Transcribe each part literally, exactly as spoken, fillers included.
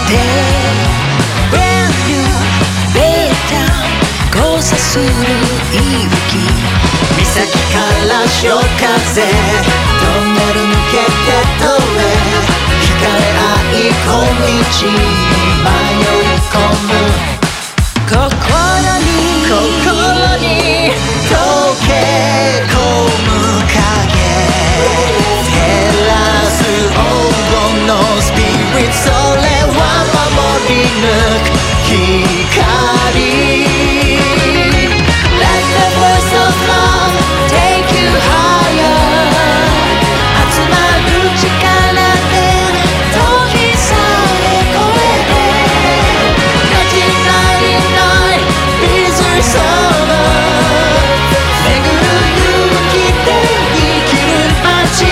Brand new Baytown 交差する息吹岬から潮風トンネル抜けてどれ惹かれ合い小道に迷い込む心に心に溶け込む影照らす黄金のスピリットそれは守り抜く光 Let the voice of love take you higher 集まる力で時さえ超えてナインティナインナイン Pieces of love 巡る勇気で生きる街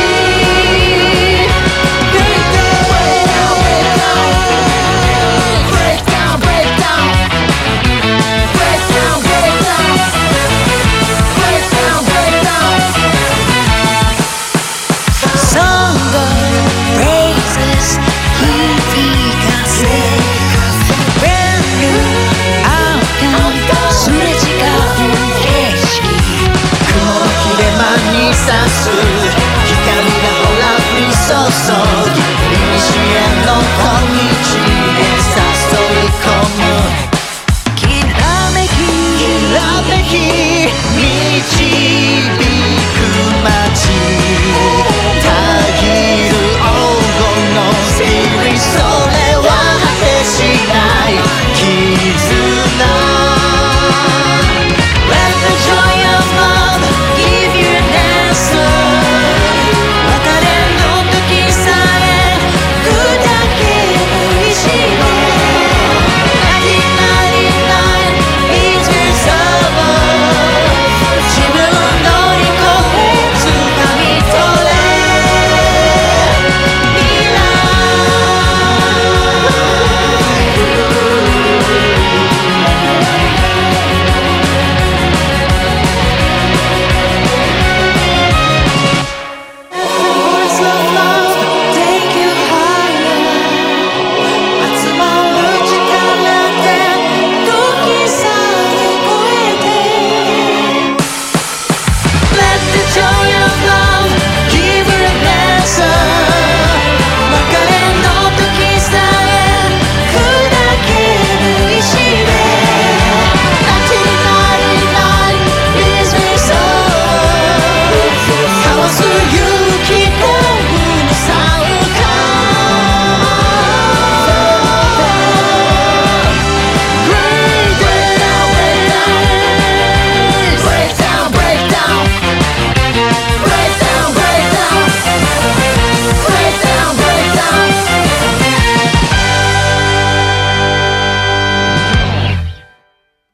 Song of praises 響かせ Brand new outcome すれ違う景色雲の切れ間に差す光がほら降り注ぎ古への小道へ誘い込む